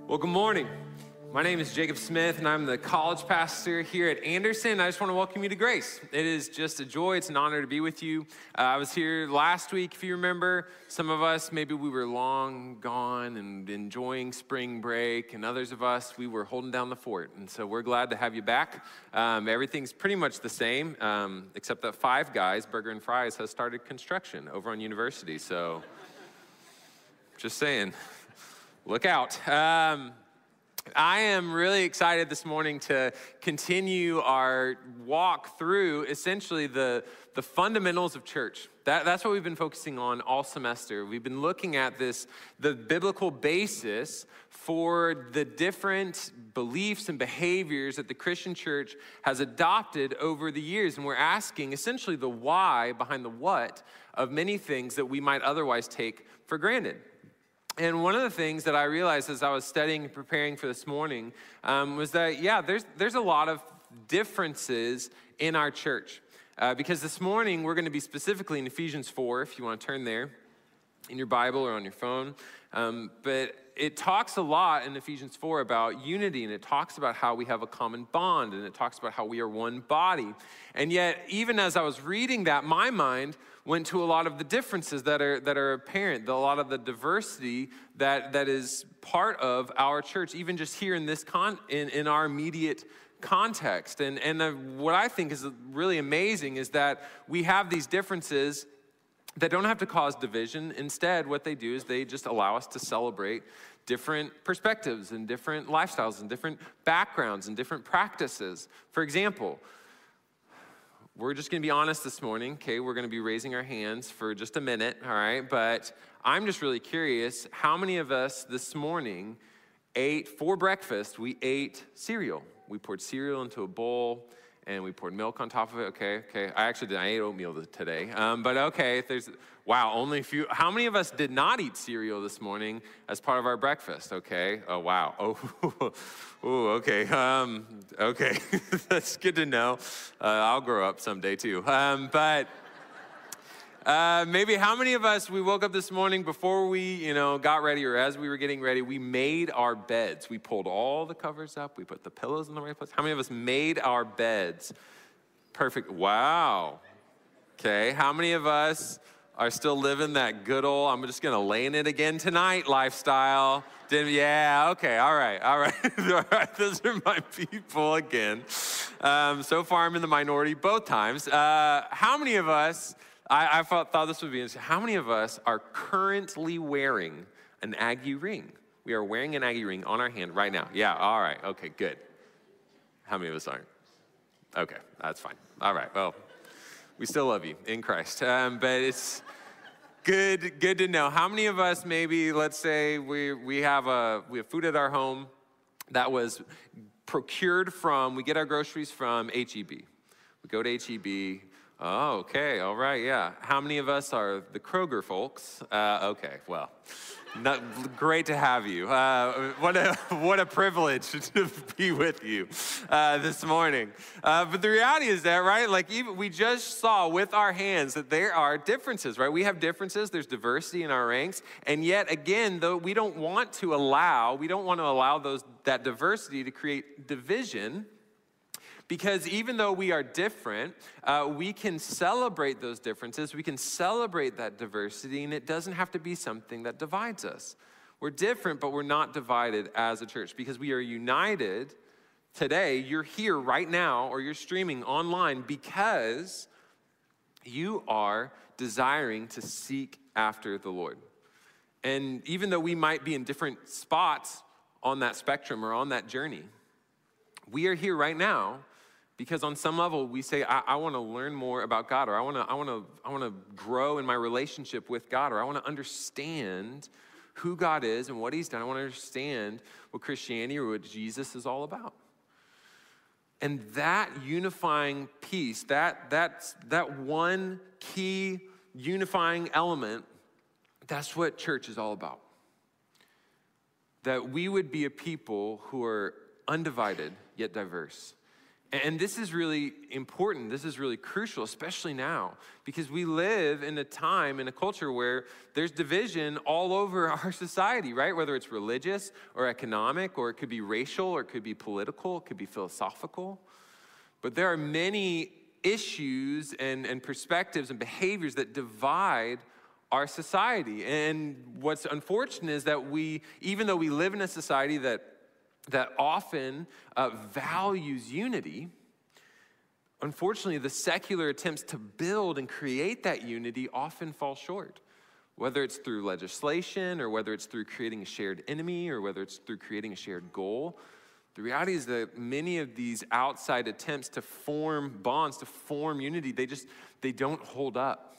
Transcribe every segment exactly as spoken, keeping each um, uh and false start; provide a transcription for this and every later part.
Well, good morning. My name is Jacob Smith, and I'm the college pastor here at Anderson. I just want to welcome you to Grace. It is just a joy. It's an honor to be with you. Uh, I was here last week, if you remember. Some of us, maybe we were long gone and enjoying spring break, and others of us, we were holding down the fort. And so we're glad to have you back. Um, everything's pretty much the same, um, except that Five Guys, Burger and Fries, has started construction over on University. So just saying. Look out. Um, I am really excited this morning to continue our walk through essentially the, the fundamentals of church. That, that's what we've been focusing on all semester. We've been looking at this, the biblical basis for the different beliefs and behaviors that the Christian church has adopted over the years. And we're asking essentially the why behind the what of many things that we might otherwise take for granted. And one of the things that I realized as I was studying and preparing for this morning um, was that, yeah, there's there's a lot of differences in our church. Uh, because this morning, we're going to be specifically in Ephesians four, if you want to turn there in your Bible or on your phone. Um, but it talks a lot in Ephesians four about unity, and it talks about how we have a common bond, and it talks about how we are one body. And yet, even as I was reading that, my mind went to a lot of the differences that are that are apparent, a lot of the diversity that that is part of our church, even just here in this con in, in our immediate context. And and uh, what I think is really amazing is that we have these differences that don't have to cause division. Instead, what they do is they just allow us to celebrate different perspectives and different lifestyles and different backgrounds and different practices. For example, we're just going to be honest this morning, okay? We're going to be raising our hands for just a minute, all right? But I'm just really curious, how many of us this morning ate, for breakfast, we ate cereal? We poured cereal into a bowl, and we poured milk on top of it. Okay, okay. I actually did. I ate oatmeal today. Um, but okay, there's, wow, only a few. How many of us did not eat cereal this morning as part of our breakfast? Okay. Oh, wow. Oh, oh okay. Um, okay. That's good to know. Uh, I'll grow up someday too. Um, but uh, maybe how many of us, we woke up this morning before we, you know, got ready, or as we were getting ready, we made our beds. We pulled all the covers up. We put the pillows in the right place. How many of us made our beds? Perfect. Wow. Okay. How many of us are still living that good old, I'm just going to lay in it again tonight lifestyle? Did, yeah. Okay. All right. All right. All right. Those are my people again. Um, so far, I'm in the minority both times. Uh, how many of us, I, I thought, thought this would be interesting. How many of us are currently wearing an Aggie ring? We are wearing an Aggie ring on our hand right now. Yeah, all right, okay, good. How many of us aren't? Okay, that's fine. All right, well, we still love you in Christ. Um, but it's good good to know. How many of us maybe, let's say we, we, have a, we have food at our home that was procured from, we get our groceries from H E B. We go to H E B. Oh, okay, all right, yeah. How many of us are the Kroger folks? Uh, okay, well, not, great to have you. Uh, what a what a privilege to be with you uh, this morning. Uh, but the reality is that, right, like even we just saw with our hands that there are differences, right? We have differences, there's diversity in our ranks, and yet again, though we don't want to allow, we don't want to allow those that diversity to create division. Because even though we are different, uh, we can celebrate those differences, we can celebrate that diversity, and it doesn't have to be something that divides us. We're different, but we're not divided as a church because we are united today. You're here right now, or you're streaming online because you are desiring to seek after the Lord. And even though we might be in different spots on that spectrum or on that journey, we are here right now because on some level we say, I, I want to learn more about God, or I want to, I want to, I want to grow in my relationship with God, or I want to understand who God is and what He's done. I want to understand what Christianity or what Jesus is all about. And that unifying piece, that that's that one key unifying element, that's what church is all about. That we would be a people who are undivided yet diverse. And this is really important. This is really crucial, especially now, because we live in a time, in a culture where there's division all over our society, right? Whether it's religious or economic, or it could be racial, or it could be political, it could be philosophical. But there are many issues and, and perspectives and behaviors that divide our society. And what's unfortunate is that we, even though we live in a society that that often uh, values unity, unfortunately, the secular attempts to build and create that unity often fall short. Whether it's through legislation, or whether it's through creating a shared enemy, or whether it's through creating a shared goal, the reality is that many of these outside attempts to form bonds, to form unity, they just, they don't hold up.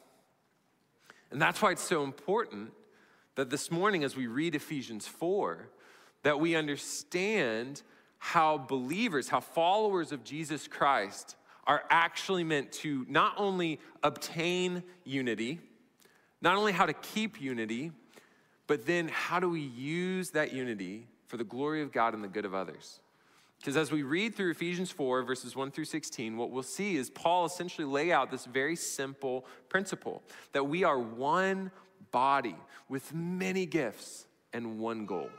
And that's why it's so important that this morning, as we read Ephesians four, that we understand how believers, how followers of Jesus Christ are actually meant to not only obtain unity, not only how to keep unity, but then how do we use that unity for the glory of God and the good of others. Because as we read through Ephesians four, verses one through sixteen, what we'll see is Paul essentially lay out this very simple principle, that we are one body with many gifts and one goal.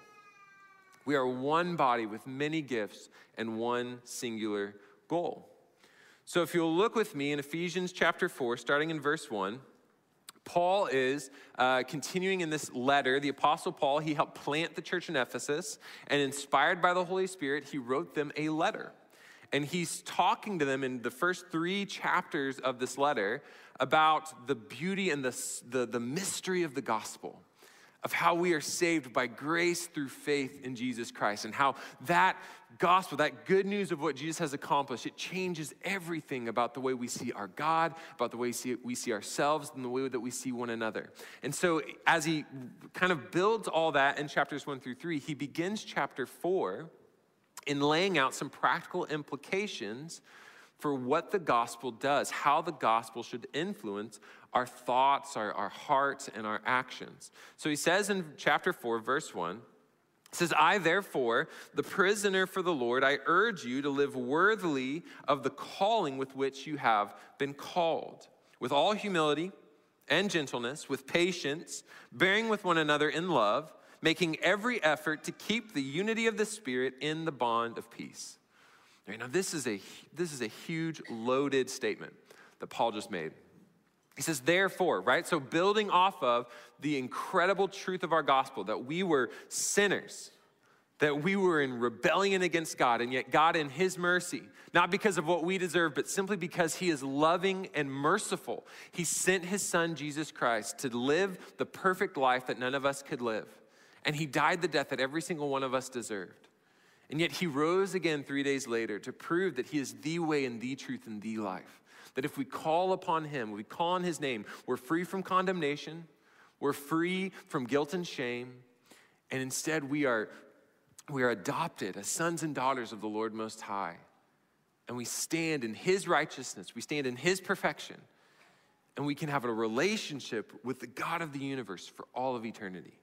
We are one body with many gifts and one singular goal. So if you'll look with me in Ephesians chapter four, starting in verse one, Paul is uh, continuing in this letter. The Apostle Paul, he helped plant the church in Ephesus, and inspired by the Holy Spirit, he wrote them a letter. And he's talking to them in the first three chapters of this letter about the beauty and the, the, the mystery of the gospel, of how we are saved by grace through faith in Jesus Christ, and how that gospel, that good news of what Jesus has accomplished, it changes everything about the way we see our God, about the way we see, we see ourselves, and the way that we see one another. And so as he kind of builds all that in chapters one through three, he begins chapter four in laying out some practical implications for what the gospel does, how the gospel should influence our thoughts, our, our hearts, and our actions. So he says in chapter four, verse one, it says, I therefore, the prisoner for the Lord, I urge you to live worthily of the calling with which you have been called, with all humility and gentleness, with patience, bearing with one another in love, making every effort to keep the unity of the Spirit in the bond of peace. Now, this is a, this is a huge, loaded statement that Paul just made. He says, therefore, right? So building off of the incredible truth of our gospel, that we were sinners, that we were in rebellion against God, and yet God in his mercy, not because of what we deserve, but simply because he is loving and merciful, he sent his son, Jesus Christ, to live the perfect life that none of us could live. And he died the death that every single one of us deserved. And yet he rose again three days later to prove that he is the way and the truth and the life. That if we call upon him, we call on his name, we're free from condemnation, we're free from guilt and shame, and instead we are, we are adopted as sons and daughters of the Lord Most High. And we stand in his righteousness, we stand in his perfection, and we can have a relationship with the God of the universe for all of eternity.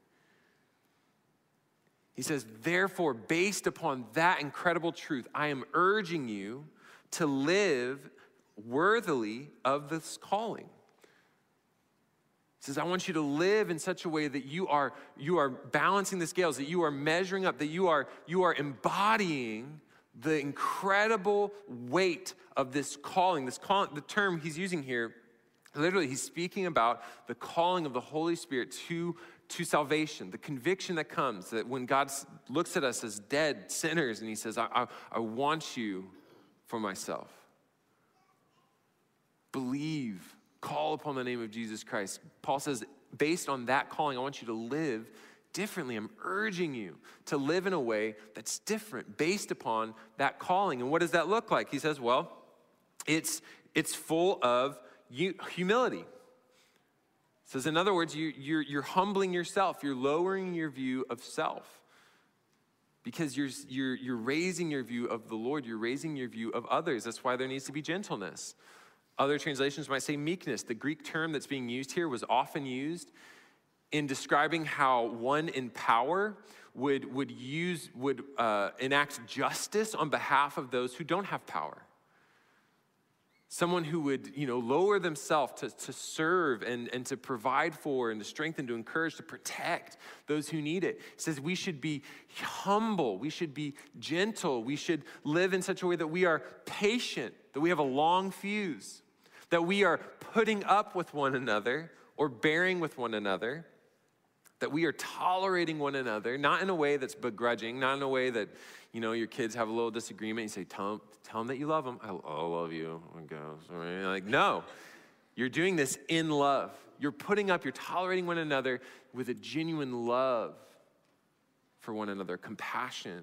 He says, therefore, based upon that incredible truth, I am urging you to live worthily of this calling. He says, I want you to live in such a way that you are, you are balancing the scales, that you are measuring up, that you are, you are embodying the incredible weight of this calling. This call, the term he's using here, literally, he's speaking about the calling of the Holy Spirit to to salvation, the conviction that comes, that when God looks at us as dead sinners and he says, I, I, I want you for myself. Believe, call upon the name of Jesus Christ. Paul says, based on that calling, I want you to live differently. I'm urging you to live in a way that's different based upon that calling. And what does that look like? He says, well, it's, it's full of humility. It says, in other words, you, you're, you're humbling yourself. You're lowering your view of self because you're, you're, you're raising your view of the Lord. You're raising your view of others. That's why there needs to be gentleness. Other translations might say meekness. The Greek term that's being used here was often used in describing how one in power would, would, use, would uh, enact justice on behalf of those who don't have power. Someone who would, you know, lower themselves to, to serve and, and to provide for and to strengthen, to encourage, to protect those who need it. It says we should be humble, we should be gentle, we should live in such a way that we are patient, that we have a long fuse, that we are putting up with one another or bearing with one another, that we are tolerating one another, not in a way that's begrudging, not in a way that, you know, your kids have a little disagreement, you say, tell them, tell them that you love them. I, I love you. Like, no, you're doing this in love. You're putting up, you're tolerating one another with a genuine love for one another, compassion.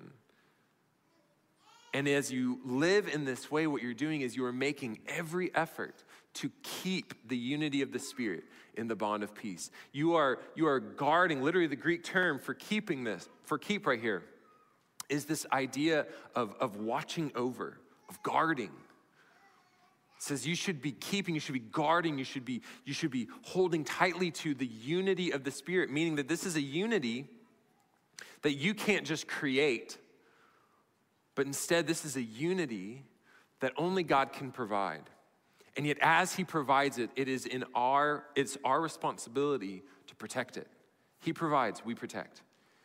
And as you live in this way, what you're doing is you are making every effort to keep the unity of the Spirit in the bond of peace. You are, you are guarding, literally the Greek term for keeping this, for keep right here, is this idea of, of watching over, of guarding. It says you should be keeping, you should be guarding, you should be, you should be holding tightly to the unity of the Spirit, meaning that this is a unity that you can't just create, but instead this is a unity that only God can provide. And yet as he provides it, it is in our, it's our responsibility to protect it. He provides, we protect.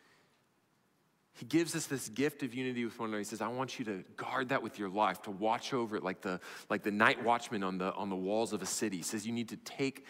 He gives us this gift of unity with one another. He says, I want you to guard that with your life, to watch over it like the, like the night watchman on the, on the walls of a city. He says you need to take,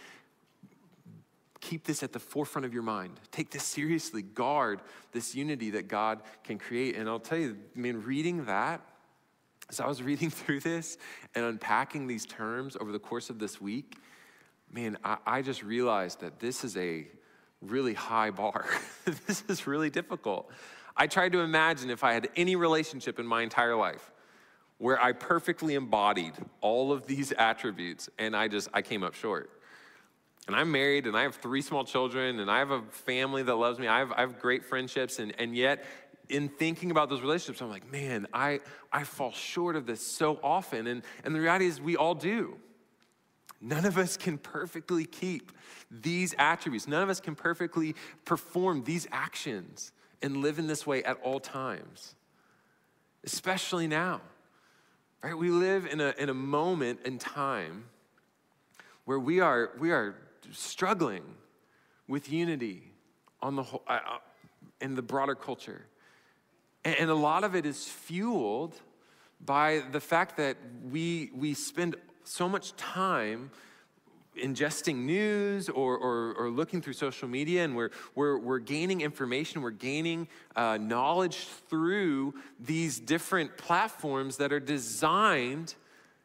keep this at the forefront of your mind. Take this seriously. Guard this unity that God can create. And I'll tell you, I mean, reading that, as I was reading through this and unpacking these terms over the course of this week, man, I, I just realized that this is a really high bar. This is really difficult. I tried to imagine if I had any relationship in my entire life where I perfectly embodied all of these attributes, and I just, I came up short. And I'm married, and I have three small children, and I have a family that loves me. I have, I have great friendships, and, and yet, in thinking about those relationships, I'm like, man, I, I fall short of this so often, and, and the reality is we all do. None of us can perfectly keep these attributes. None of us can perfectly perform these actions and live in this way at all times, especially now, right? We live in a, in a moment in time where we are, we are struggling with unity on the whole, uh, in the broader culture. And, and a lot of it is fueled by the fact that we, we spend so much time ingesting news or, or, or looking through social media, and we're, we're, we're gaining information, we're gaining uh, knowledge through these different platforms that are designed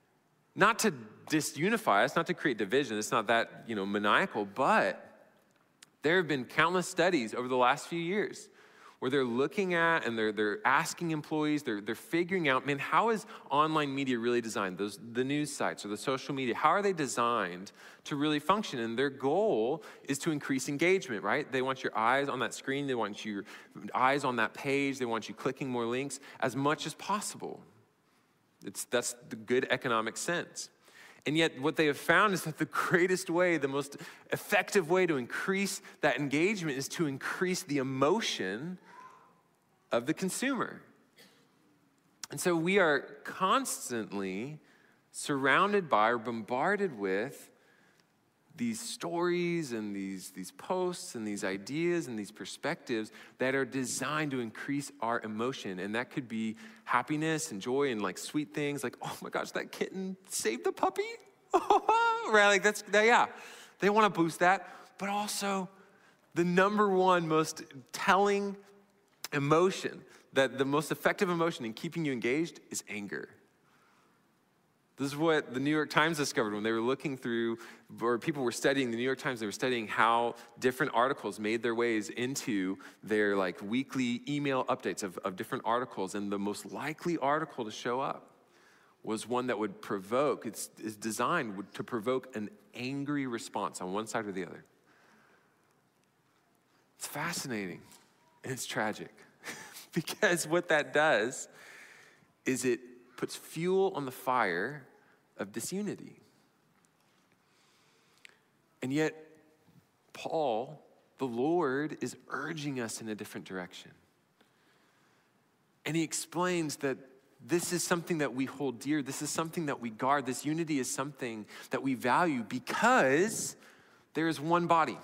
not to disunify us, not to create division. It's not that, you know, maniacal, but there have been countless studies over the last few years where they're looking at and they're, they're asking employees, they're, they're figuring out, man, how is online media really designed? Those, the news sites or the social media, how are they designed to really function? And their goal is to increase engagement, right? They want your eyes on that screen, they want your eyes on that page, they want you clicking more links as much as possible. It's, that's the good economic sense. And yet what they have found is that the greatest way, the most effective way to increase that engagement is to increase the emotion of the consumer. And so we are constantly surrounded by or bombarded with these stories and these, these posts and these ideas and these perspectives that are designed to increase our emotion. And that could be happiness and joy and like sweet things like, oh my gosh, that kitten saved the puppy. Right, like that's, that, yeah. They want to boost that. But also the number one most telling emotion, that the most effective emotion in keeping you engaged is anger. This is what the New York Times discovered when they were looking through, or people were studying the New York Times, they were studying how different articles made their ways into their like weekly email updates of, of different articles. And the most likely article to show up was one that would provoke, it's, it's designed to provoke an angry response on one side or the other. It's fascinating and it's tragic because what that does is it puts fuel on the fire of disunity. And yet, Paul, the Lord, is urging us in a different direction. And he explains that this is something that we hold dear. This is something that we guard. This unity is something that we value because there is one body.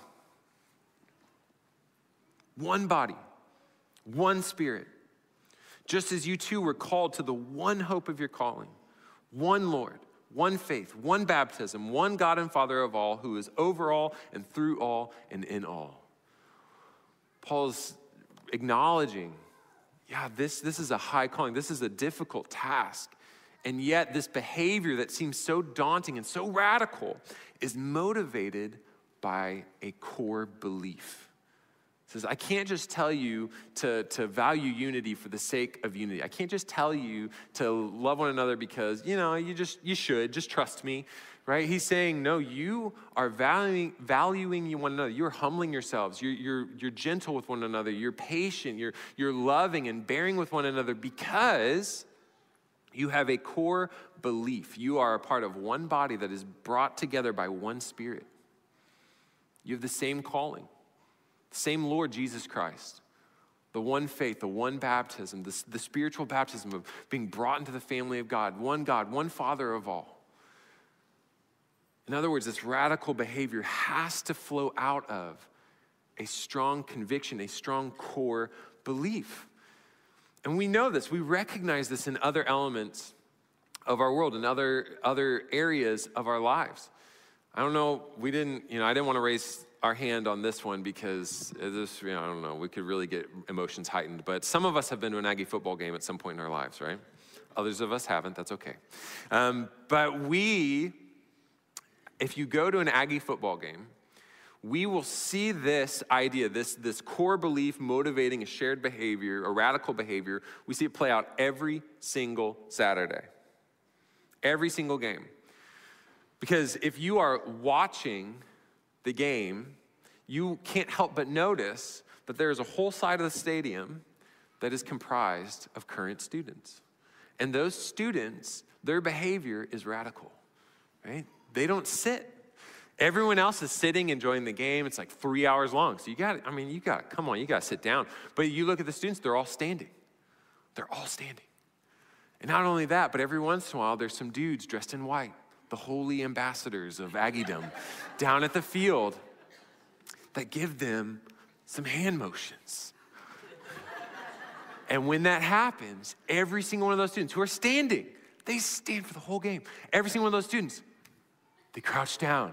One body, one Spirit. Just as you two were called to the one hope of your calling, one Lord, one faith, one baptism, one God and Father of all, who is over all and through all and in all. Paul's acknowledging, yeah, this, this is a high calling. This is a difficult task. And yet this behavior that seems so daunting and so radical is motivated by a core belief. It says, I can't just tell you to, to value unity for the sake of unity. I can't just tell you to love one another because, you know, you just, you should, just trust me, right? He's saying, no, you are valuing, valuing you one another. You're humbling yourselves. You're, you're, you're gentle with one another. You're patient. You're, you're loving and bearing with one another because you have a core belief. You are a part of one body that is brought together by one Spirit. You have the same calling. Same Lord Jesus Christ, the one faith, the one baptism, the, the spiritual baptism of being brought into the family of God, one God, one Father of all. In other words, this radical behavior has to flow out of a strong conviction, a strong core belief. And we know this, we recognize this in other elements of our world, in other, other areas of our lives. I don't know, we didn't, you know, I didn't want to raise our hand on this one because this, you know, I don't know, we could really get emotions heightened. But some of us have been to an Aggie football game at some point in our lives, right? Others of us haven't, that's okay. Um, but we, if you go to an Aggie football game, we will see this idea, this, this core belief motivating a shared behavior, a radical behavior. We see it play out every single Saturday. Every single game. Because if you are watching the game, you can't help but notice that there is a whole side of the stadium that is comprised of current students. And those students, their behavior is radical, right? They don't sit. Everyone else is sitting, enjoying the game. It's like three hours long. So you got, I mean, you got, come on, you got to sit down. But you look at the students, they're all standing. They're all standing. And not only that, but every once in a while, there's some dudes dressed in white, the holy ambassadors of Aggiedom, down at the field that give them some hand motions. And when that happens, every single one of those students who are standing, they stand for the whole game. Every single one of those students, they crouch down.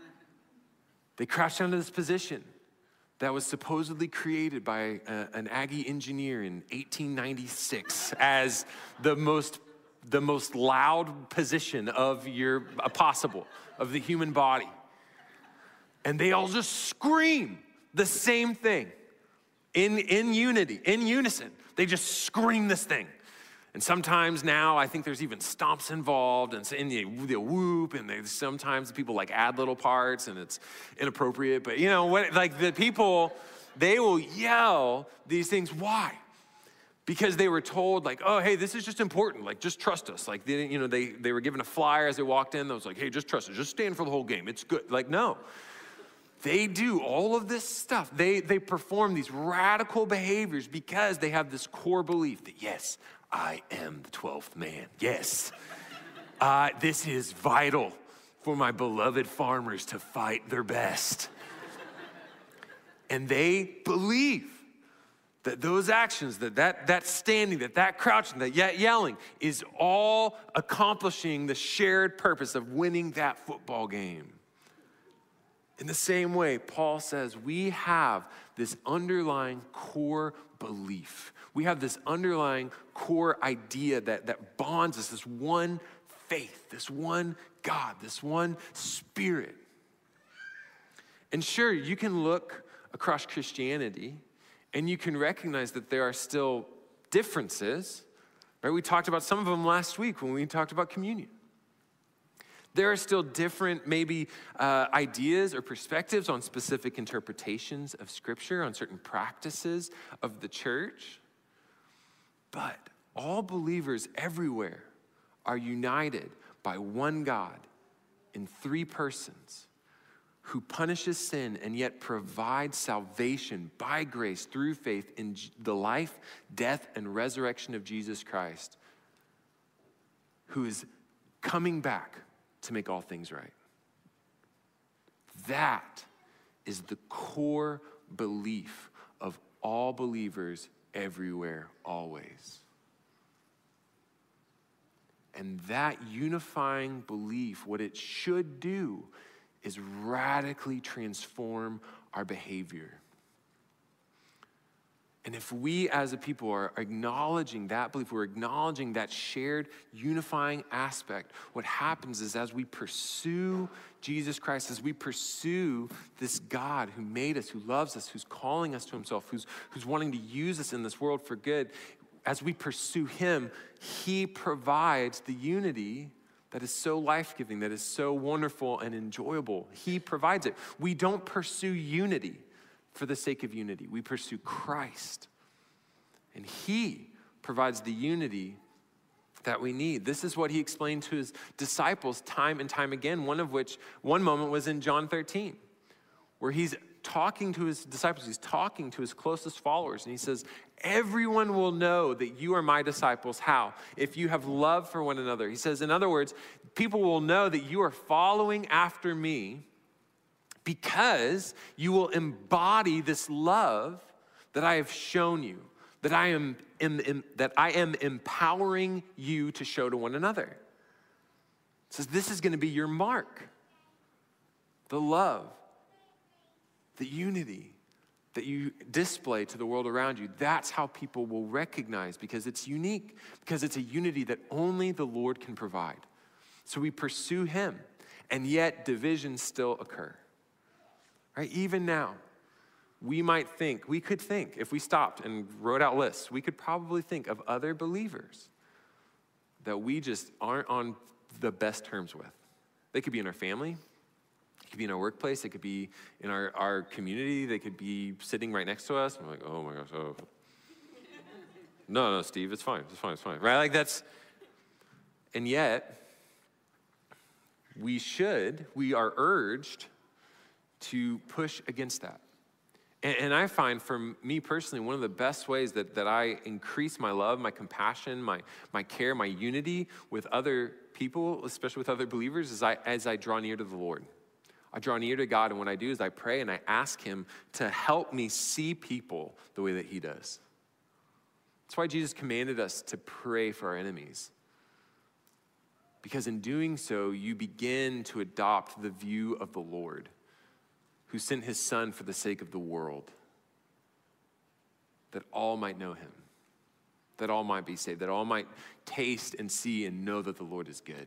They crouch down to this position that was supposedly created by a, an Aggie engineer in eighteen ninety-six as the most the most loud position of your uh, possible, of the human body. And they all just scream the same thing in, in unity, in unison. They just scream this thing. And sometimes now I think there's even stomps involved and in the, the whoop, and they, sometimes people like add little parts and it's inappropriate. But you know, what, like the people, they will yell these things. Why? Because they were told, like, oh, hey, this is just important. Like, just trust us. Like, they, you know, they, they were given a flyer as they walked in that was like, hey, just trust us. Just stand for the whole game. It's good. Like, no. They do all of this stuff. They, they perform these radical behaviors because they have this core belief that, yes, I am the twelfth man. Yes. Uh, this is vital for my beloved farmers to fight their best. And they believe that those actions, that, that that standing, that that crouching, that yet yelling is all accomplishing the shared purpose of winning that football game. In the same way, Paul says we have this underlying core belief. We have this underlying core idea that, that bonds us, this one faith, this one God, this one Spirit. And sure, you can look across Christianity and you can recognize that there are still differences, right? We talked about some of them last week when we talked about communion. There are still different maybe uh, ideas or perspectives on specific interpretations of Scripture, on certain practices of the church. But all believers everywhere are united by one God in three persons who punishes sin and yet provides salvation by grace through faith in the life, death, and resurrection of Jesus Christ who is coming back to make all things right. That is the core belief of all believers everywhere, always. And that unifying belief, what it should do is radically transform our behavior. And if we as a people are acknowledging that belief, we're acknowledging that shared unifying aspect, what happens is as we pursue Jesus Christ, as we pursue this God who made us, who loves us, who's calling us to himself, who's, who's wanting to use us in this world for good, as we pursue him, he provides the unity that is so life-giving, that is so wonderful and enjoyable. He provides it. We don't pursue unity for the sake of unity. We pursue Christ. And he provides the unity that we need. This is what he explained to his disciples time and time again, one of which, one moment was in John thirteen, where he's talking to his disciples, he's talking to his closest followers, and he says, everyone will know that you are my disciples. How? If you have love for one another. He says, in other words, people will know that you are following after me because you will embody this love that I have shown you, that I am, am, am that I am empowering you to show to one another. It says this is going to be your mark, the love, the unity that you display to the world around you. That's how people will recognize, because it's unique, because it's a unity that only the Lord can provide. So we pursue him, and yet divisions still occur. Right? Even now, we might think, we could think, if we stopped and wrote out lists, we could probably think of other believers that we just aren't on the best terms with. They could be in our family. It could be in our workplace. It could be in our, our community. They could be sitting right next to us. I'm like, oh my gosh, oh. No, no, Steve, it's fine, it's fine, it's fine. Right? Like that's, and yet, we should, we are urged to push against that. And, and I find for me personally, one of the best ways that, that I increase my love, my compassion, my, my care, my unity with other people, especially with other believers, is I, as I draw near to the Lord. I draw near to God, and what I do is I pray and I ask him to help me see people the way that he does. That's why Jesus commanded us to pray for our enemies. Because in doing so, you begin to adopt the view of the Lord, who sent his son for the sake of the world, that all might know him, that all might be saved, that all might taste and see and know that the Lord is good.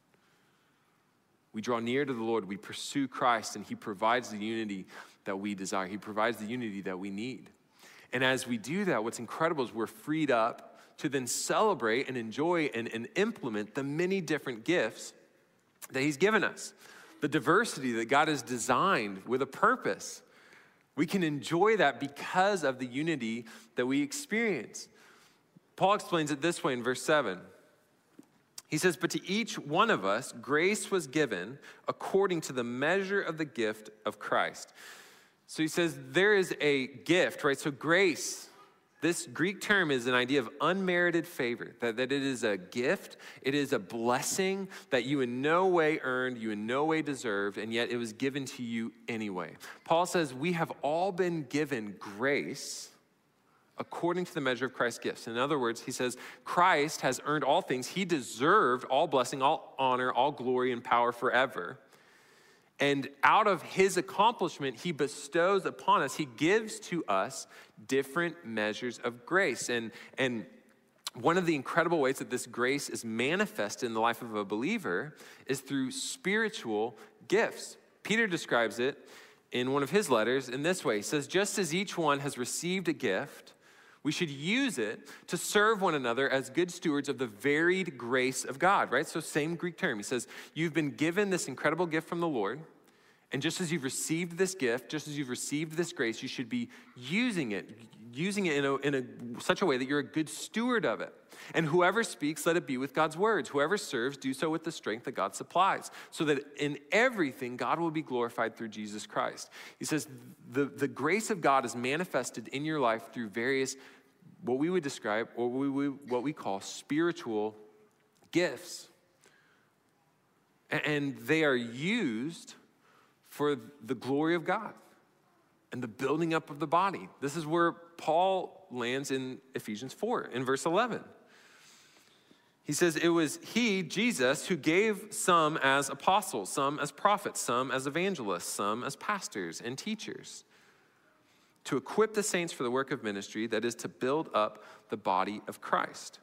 We draw near to the Lord, we pursue Christ, and he provides the unity that we desire. He provides the unity that we need. And as we do that, what's incredible is we're freed up to then celebrate and enjoy and, and implement the many different gifts that he's given us. The diversity that God has designed with a purpose. We can enjoy that because of the unity that we experience. Paul explains it this way in verse seven. He says, but to each one of us, grace was given according to the measure of the gift of Christ. So he says there is a gift, right? So grace, this Greek term is an idea of unmerited favor, that, that it is a gift, it is a blessing that you in no way earned, you in no way deserved, and yet it was given to you anyway. Paul says we have all been given grace according to the measure of Christ's gifts. In other words, he says, Christ has earned all things. He deserved all blessing, all honor, all glory, and power forever. And out of his accomplishment, he bestows upon us, he gives to us different measures of grace. And, and one of the incredible ways that this grace is manifested in the life of a believer is through spiritual gifts. Peter describes it in one of his letters in this way. He says, just as each one has received a gift, we should use it to serve one another as good stewards of the varied grace of God, right? So same Greek term. He says, you've been given this incredible gift from the Lord, and just as you've received this gift, just as you've received this grace, you should be using it, using it in, a, in a, such a way that you're a good steward of it. And whoever speaks, let it be with God's words. Whoever serves, do so with the strength that God supplies, so that in everything, God will be glorified through Jesus Christ. He says, the, the grace of God is manifested in your life through various, what we would describe, or what we, what we call spiritual gifts. And they are used for the glory of God and the building up of the body. This is where Paul lands in Ephesians four, in verse eleven. He says, it was he, Jesus, who gave some as apostles, some as prophets, some as evangelists, some as pastors and teachers, to equip the saints for the work of ministry, that is, to build up the body of Christ.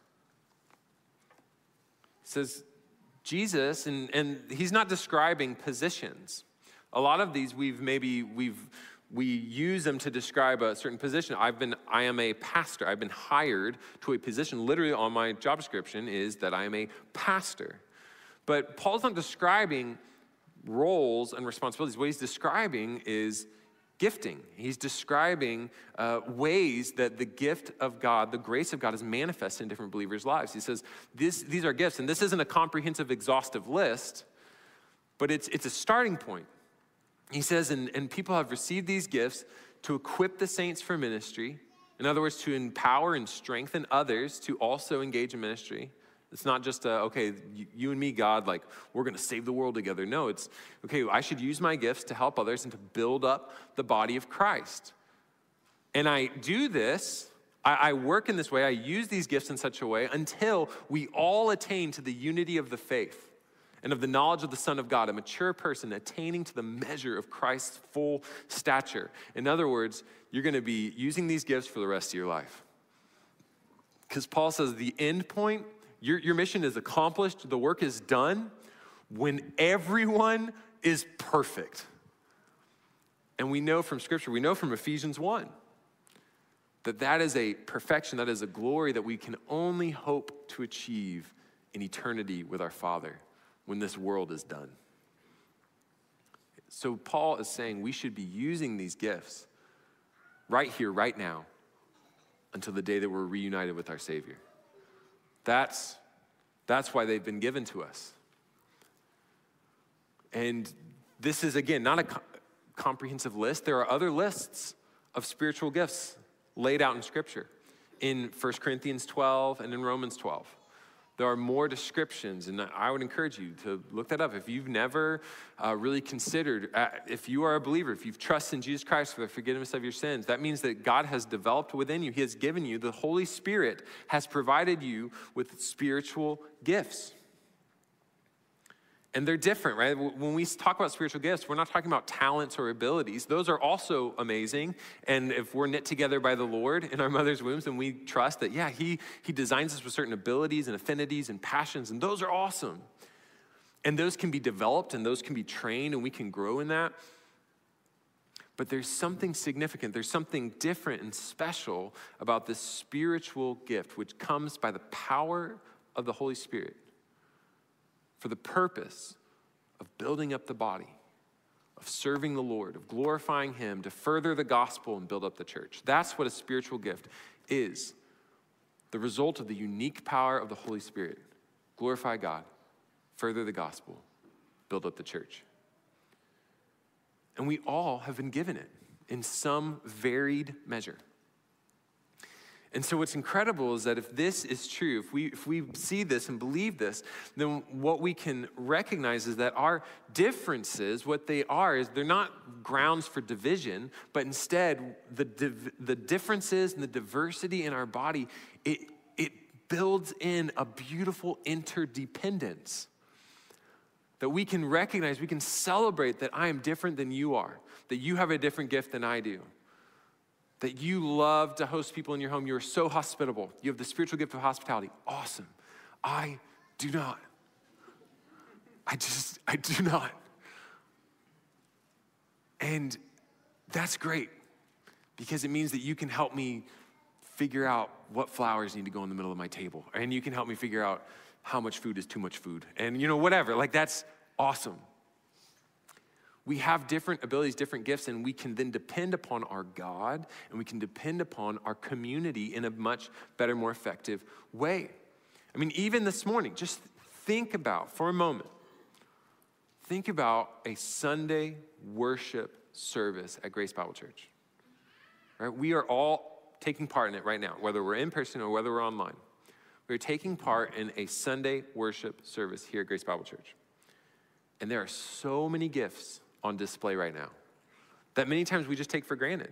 He says, Jesus, and, and he's not describing positions. A lot of these we've maybe, we've, we use them to describe a certain position. I've been, I am a pastor. I've been hired to a position. Literally on my job description is that I am a pastor. But Paul's not describing roles and responsibilities. What he's describing is gifting. He's describing uh, ways that the gift of God, the grace of God, is manifested in different believers' lives. He says, this, these are gifts, and this isn't a comprehensive, exhaustive list, but it's, it's a starting point. He says, and, and people have received these gifts to equip the saints for ministry. In other words, to empower and strengthen others to also engage in ministry. It's not just, a, okay, you, you and me, God, like, we're going to save the world together. No, it's, okay, I should use my gifts to help others and to build up the body of Christ. And I do this, I, I work in this way, I use these gifts in such a way until we all attain to the unity of the faith and of the knowledge of the Son of God, a mature person attaining to the measure of Christ's full stature. In other words, you're going to be using these gifts for the rest of your life. Because Paul says the end point, Your, your mission is accomplished, the work is done when everyone is perfect. And we know from Scripture, we know from Ephesians one, that that is a perfection, that is a glory that we can only hope to achieve in eternity with our Father when this world is done. So Paul is saying we should be using these gifts right here, right now, until the day that we're reunited with our Savior. That's, that's why they've been given to us. And this is, again, not a co- comprehensive list. There are other lists of spiritual gifts laid out in Scripture. In First Corinthians twelve and in Romans twelve. There are more descriptions, and I would encourage you to look that up. If you've never uh, really considered, uh, if you are a believer, if you've trusted in Jesus Christ for the forgiveness of your sins, that means that God has developed within you, He has given you, the Holy Spirit has provided you with spiritual gifts. And they're different, right? When we talk about spiritual gifts, we're not talking about talents or abilities. Those are also amazing. And if we're knit together by the Lord in our mother's wombs, then we trust that, yeah, he, he designs us with certain abilities and affinities and passions, and those are awesome. And those can be developed and those can be trained, and we can grow in that. But there's something significant, there's something different and special about this spiritual gift, which comes by the power of the Holy Spirit, for the purpose of building up the body, of serving the Lord, of glorifying Him, to further the gospel and build up the church. That's what a spiritual gift is. The result of the unique power of the Holy Spirit. Glorify God, further the gospel, build up the church. And we all have been given it in some varied measure. And so what's incredible is that if this is true, if we if we see this and believe this, then what we can recognize is that our differences, what they are, is they're not grounds for division, but instead the div- the differences and the diversity in our body, it it builds in a beautiful interdependence that we can recognize, we can celebrate that I am different than you are, that you have a different gift than I do. That you love to host people in your home. You're so hospitable. You have the spiritual gift of hospitality. Awesome. I do not. I just, I do not. And that's great because it means that you can help me figure out what flowers need to go in the middle of my table. And you can help me figure out how much food is too much food. And you know, whatever, like that's awesome. We have different abilities, different gifts, and we can then depend upon our God, and we can depend upon our community in a much better, more effective way. I mean, even this morning, just think about, for a moment, think about a Sunday worship service at Grace Bible Church. Right? We are all taking part in it right now, whether we're in person or whether we're online. We were taking part in a Sunday worship service here at Grace Bible Church. And there are so many gifts on display right now that many times we just take for granted.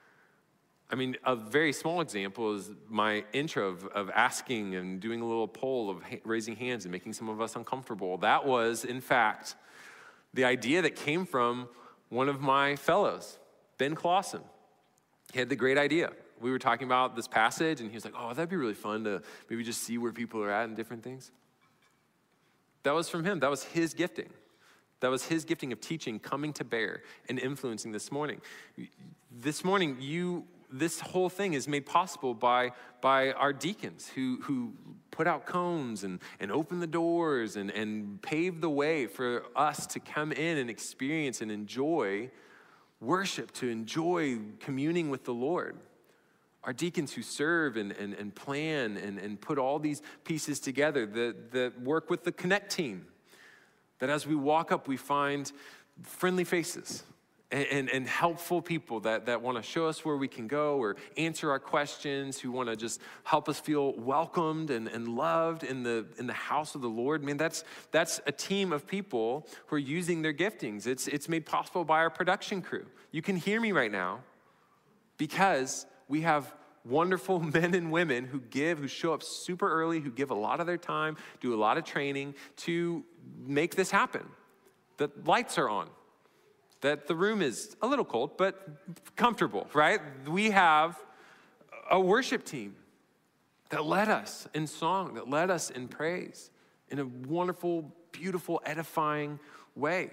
I mean, a very small example is my intro of, of asking and doing a little poll of ha- raising hands and making some of us uncomfortable. That was, in fact, the idea that came from one of my fellows, Ben Clausen. He had the great idea. We were talking about this passage, and he was like, oh, that'd be really fun to maybe just see where people are at and different things. That was from him. That was his gifting. That was his gifting of teaching coming to bear and influencing this morning. This morning, you, this whole thing is made possible by, by our deacons who, who put out cones and, and open the doors and, and pave the way for us to come in and experience and enjoy worship, to enjoy communing with the Lord. Our deacons who serve and, and, and plan and, and put all these pieces together, that, that work with the Connect team, that as we walk up, we find friendly faces and, and, and helpful people that, that want to show us where we can go or answer our questions, who want to just help us feel welcomed and, and loved in the, in the house of the Lord. I mean, that's, that's a team of people who are using their giftings. It's, it's made possible by our production crew. You can hear me right now because we have wonderful men and women who give, who show up super early, who give a lot of their time, do a lot of training to make this happen. The lights are on, that the room is a little cold, but comfortable, right? We have a worship team that led us in song, that led us in praise in a wonderful, beautiful, edifying way.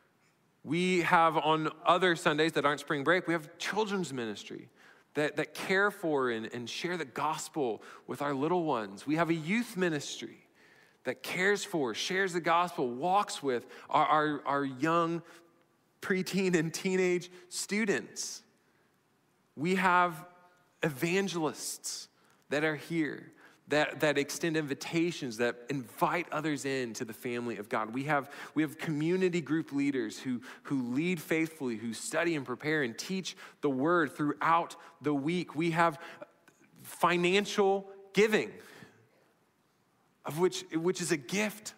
We have on other Sundays that aren't spring break, we have children's ministry that, that care for and, and share the gospel with our little ones. We have a youth ministry that cares for, shares the gospel, walks with our, our, our young preteen and teenage students. We have evangelists that are here, that, that extend invitations, that invite others into the family of God. We have, we have community group leaders who, who lead faithfully, who study and prepare and teach the word throughout the week. We have financial giving, of which, which is a gift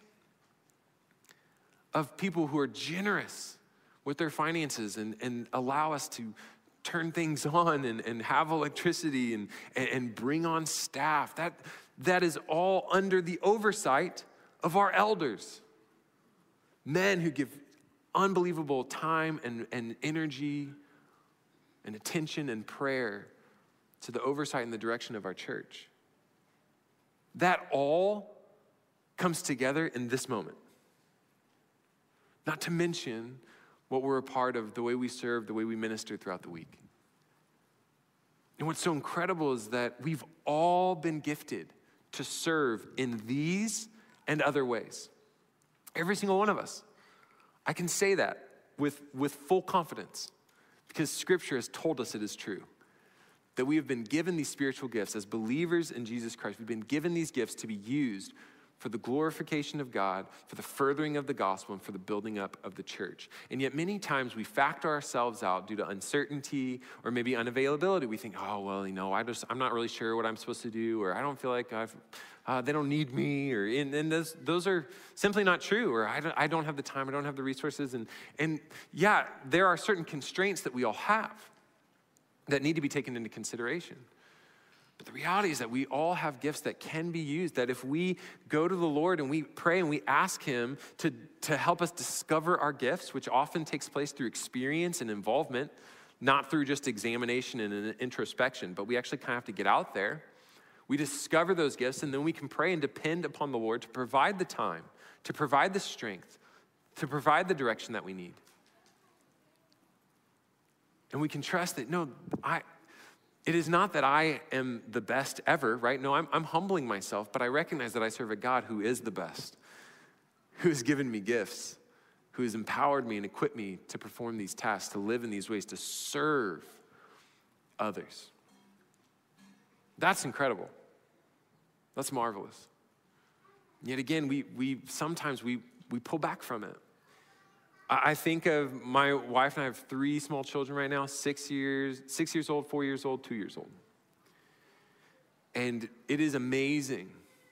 of people who are generous with their finances and, and allow us to turn things on and, and have electricity and, and, and bring on staff. That, that is all under the oversight of our elders. Men who give unbelievable time and, and energy and attention and prayer to the oversight and the direction of our church. That all comes together in this moment. Not to mention what we're a part of, the way we serve, the way we minister throughout the week. And what's so incredible is that we've all been gifted to serve in these and other ways. Every single one of us. I can say that with, with full confidence because Scripture has told us it is true. That we have been given these spiritual gifts as believers in Jesus Christ. We've been given these gifts to be used for the glorification of God, for the furthering of the gospel, and for the building up of the church. And yet many times we factor ourselves out due to uncertainty or maybe unavailability. We think, oh, well, you know, I just, I'm not really sure what I'm supposed to do, or I don't feel like I've, uh, they don't need me, or and, and those, those are simply not true, or I don't, I don't have the time, I don't have the resources. And, and yeah, there are certain constraints that we all have that need to be taken into consideration. But the reality is that we all have gifts that can be used, that if we go to the Lord and we pray and we ask him to, to help us discover our gifts, which often takes place through experience and involvement, not through just examination and an introspection, but we actually kind of have to get out there. We discover those gifts, and then we can pray and depend upon the Lord to provide the time, to provide the strength, to provide the direction that we need. And we can trust that, no, I... It is not that I am the best ever, right? No, I'm, I'm humbling myself, but I recognize that I serve a God who is the best, who has given me gifts, who has empowered me and equipped me to perform these tasks, to live in these ways, to serve others. That's incredible. That's marvelous. Yet again, we we sometimes we we pull back from it. I think of my wife and I have three small children right now, six years, six years old, four years old, two years old. And it is amazing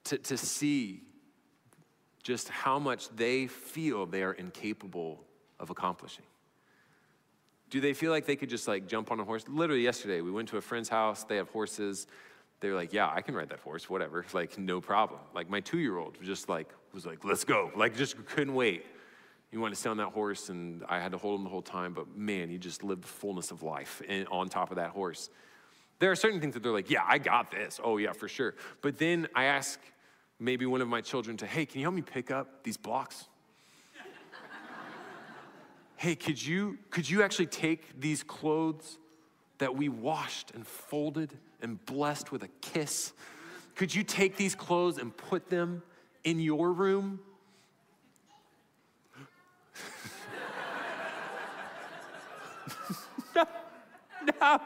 to, to see just how much they feel they are incapable of accomplishing. Do they feel like they could just like jump on a horse? Literally yesterday, we went to a friend's house. They have horses. They were like, yeah, I can ride that horse, whatever. Like, no problem. Like, my two-year-old was just like, was like, let's go. Like, just couldn't wait. He wanted to stay on that horse, and I had to hold him the whole time. But, man, he just lived the fullness of life and on top of that horse. There are certain things that they're like, yeah, I got this. Oh, yeah, for sure. But then I ask maybe one of my children to, hey, can you help me pick up these blocks? Hey, could you, could you actually take these clothes that we washed and folded and blessed with a kiss? Could you take these clothes and put them in your room? no, no,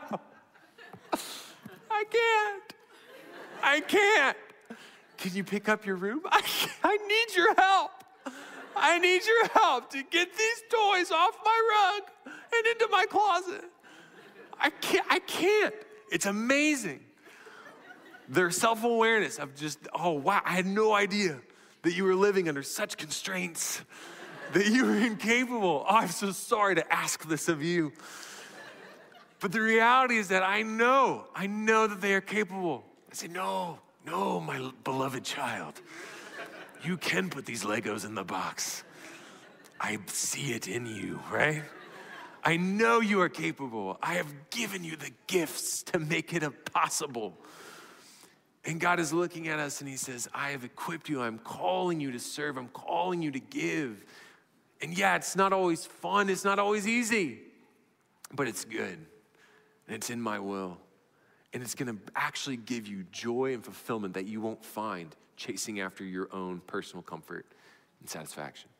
I can't. I can't. Can you pick up your room? I, I need your help. I need your help to get these toys off my rug and into my closet. I can't, I can't. It's amazing. Their self-awareness of just, oh, wow, I had no idea that you were living under such constraints, that you were incapable. Oh, I'm so sorry to ask this of you. But the reality is that I know, I know that they are capable. I say, no, no, my beloved child. You can put these Legos in the box. I see it in you, right? I know you are capable. I have given you the gifts to make it possible. And God is looking at us and he says, I have equipped you. I'm calling you to serve. I'm calling you to give. And yeah, it's not always fun. It's not always easy, but it's good. And it's in my will. And it's gonna actually give you joy and fulfillment that you won't find chasing after your own personal comfort and satisfaction.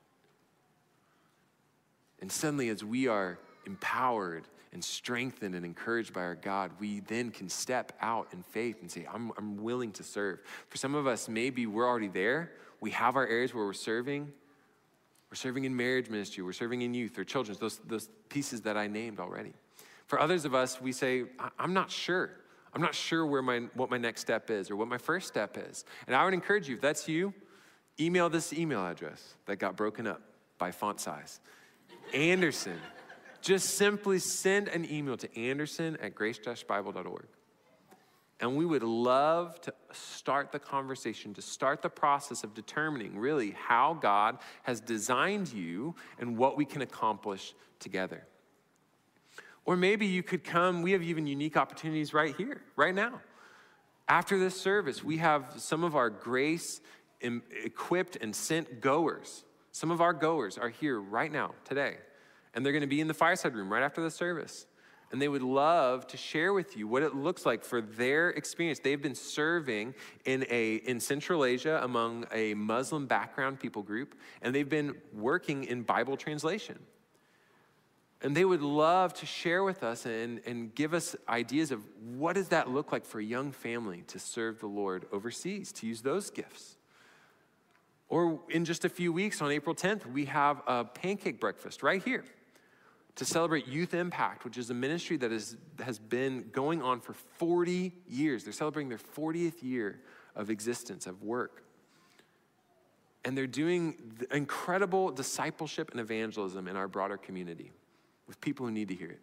And suddenly, as we are empowered and strengthened and encouraged by our God, we then can step out in faith and say, I'm, I'm willing to serve. For some of us, maybe we're already there. We have our areas where we're serving. We're serving in marriage ministry. We're serving in youth or children's, those, those pieces that I named already. For others of us, we say, I'm not sure. I'm not sure where my what my next step is or what my first step is. And I would encourage you, if that's you, email this email address that got broken up by font size. Anderson. Just simply send an email to anderson at grace dash bible dot org. And we would love to start the conversation, to start the process of determining really how God has designed you and what we can accomplish together. Or maybe you could come, we have even unique opportunities right here, right now. After this service, we have some of our grace equipped and sent goers. Some of our goers are here right now, today. And they're gonna be in the fireside room right after the service. And they would love to share with you what it looks like for their experience. They've been serving in a in Central Asia among a Muslim background people group, and they've been working in Bible translation. And they would love to share with us and, and give us ideas of what does that look like for a young family to serve the Lord overseas, to use those gifts. Or in just a few weeks, on April tenth, we have a pancake breakfast right here to celebrate Youth Impact, which is a ministry that is, has been going on for forty years. They're celebrating their fortieth year of existence, of work. And they're doing incredible discipleship and evangelism in our broader community with people who need to hear it.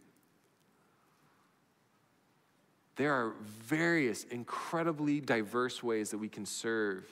There are various incredibly diverse ways that we can serve,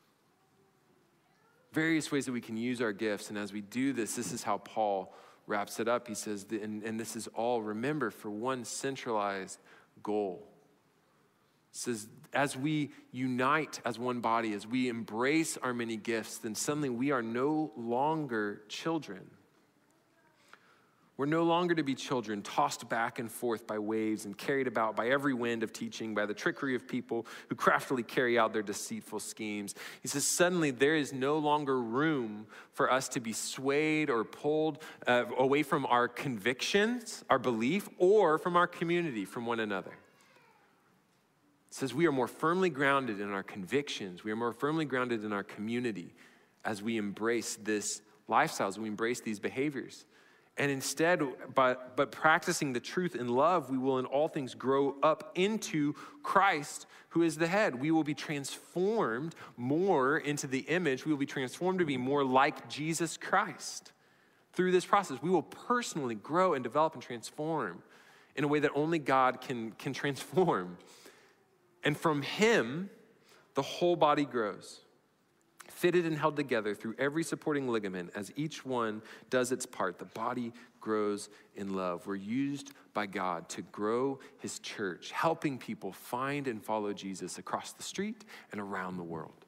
various ways that we can use our gifts. And as we do this, this is how Paul wraps it up. He says, and, and this is all, remember, for one centralized goal. It says, as we unite as one body, as we embrace our many gifts, then suddenly we are no longer children. We're no longer to be children tossed back and forth by waves and carried about by every wind of teaching, by the trickery of people who craftily carry out their deceitful schemes. He says, suddenly there is no longer room for us to be swayed or pulled uh, away from our convictions, our belief, or from our community, from one another. It says we are more firmly grounded in our convictions. We are more firmly grounded in our community as we embrace this lifestyle, as we embrace these behaviors. And instead, but, but practicing the truth in love, we will in all things grow up into Christ, who is the head. We will be transformed more into the image. We will be transformed to be more like Jesus Christ. Through this process, we will personally grow and develop and transform in a way that only God can, can transform. And from him, the whole body grows, fitted and held together through every supporting ligament. As each one does its part, the body grows in love. We're used by God to grow his church, helping people find and follow Jesus across the street and around the world.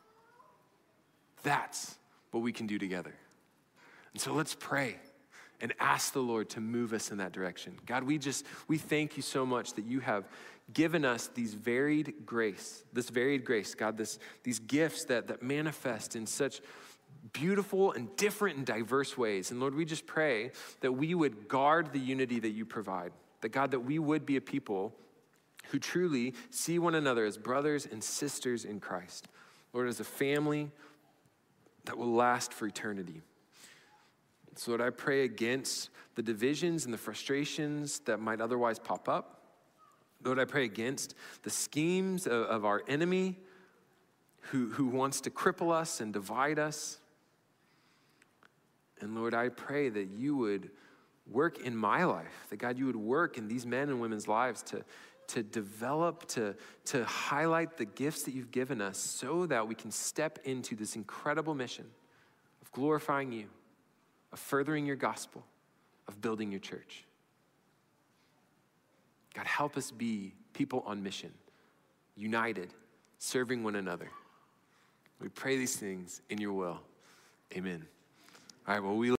That's what we can do together. And so let's pray and ask the Lord to move us in that direction. God, we just, we thank you so much that you have given us these varied grace, this varied grace, God, this, these gifts that, that manifest in such beautiful and different and diverse ways. And Lord, we just pray that we would guard the unity that you provide, that God, that we would be a people who truly see one another as brothers and sisters in Christ. Lord, as a family that will last for eternity. So Lord, I pray against the divisions and the frustrations that might otherwise pop up. Lord, I pray against the schemes of, of our enemy who, who wants to cripple us and divide us. And Lord, I pray that you would work in my life, that God, you would work in these men and women's lives to, to develop, to, to highlight the gifts that you've given us so that we can step into this incredible mission of glorifying you, of furthering your gospel, of building your church. God, help us be people on mission, united, serving one another. We pray these things in your will. Amen. All right, well, we